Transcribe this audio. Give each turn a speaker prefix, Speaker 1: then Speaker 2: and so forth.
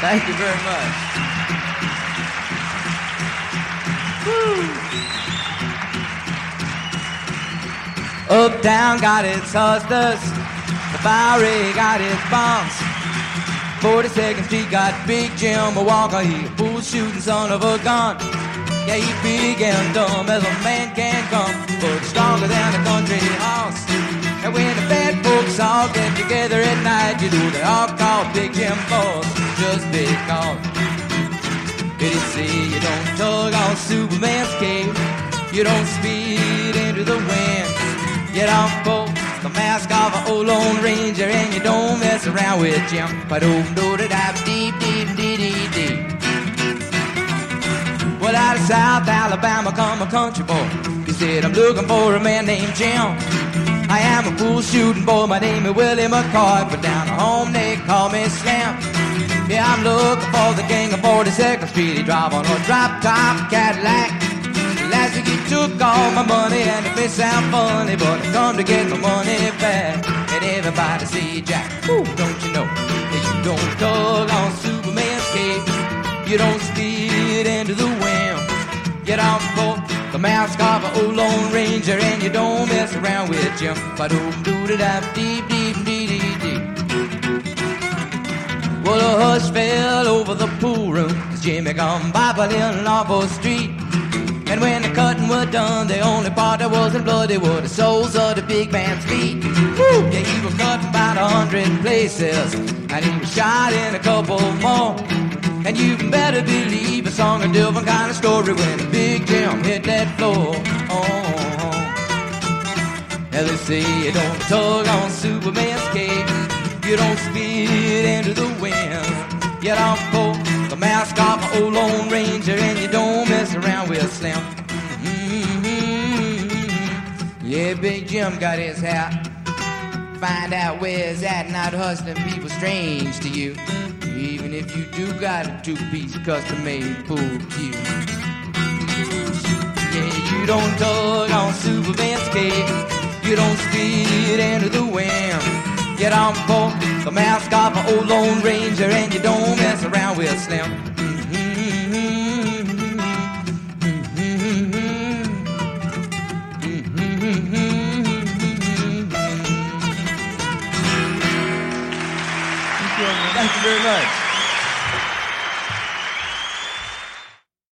Speaker 1: Thank you very much. Woo. Uptown got its hustlers, the Bowery got its bombs, 42nd Street got Big Jim Walker, he a bull shooting son of a gun. Yeah, he big and dumb as a man can come, but stronger than a country horse. And when the bad folks all get together at night, you know they all call Big Jim boss, just because. Did he say you don't tug on Superman's cape, you don't speed into the wind, you don't pull the mask off an old Lone Ranger, and you don't mess around with Jim. Ba-doom-doo-da-da-deep-deep-dee-dee-dee. Well, out of South Alabama come a country boy. He said, I'm looking for a man named Jim. I am a bull shooting boy, my name is Willie McCoy, but down at home they call me Slim. Yeah, I'm looking for the king of 42nd Street. He drive on a drop-top Cadillac. Last week he took all my money, and it may sound funny, but I come to get my money back. And everybody say, Jack, ooh, don't you know that you don't tug on Superman's cape, you don't speed into the wind, you don't pull the mask off an old Lone Ranger, and you don't mess around with Jim. Ba-doom-doo-da-da-deep-deep-dee-dee-dee. Well, a hush fell over the pool room as Jimmy come bobbling off a street. And when the cutting was done, the only part that wasn't bloody were the soles of the big man's feet. Woo! Yeah, he was cut about 100 places, and he was shot in a couple more. And you can better believe it's song a different kind of story when the Big Jim hit that floor. Oh, now they say you don't tug on Superman's cape, you don't speed into the wind, you don't pull the mask off an old Lone Ranger, and you don't mess around with Slim. Yeah, Big Jim got his hat. Find out where it's at, not hustling people strange to you, even if you do got a two-piece custom-made pool cue. Yeah, you don't tug on Superman's cape, you don't speed into the wind, you don't pull the mask off an old Lone Ranger, and you don't mess around with Slim. Thank you very much.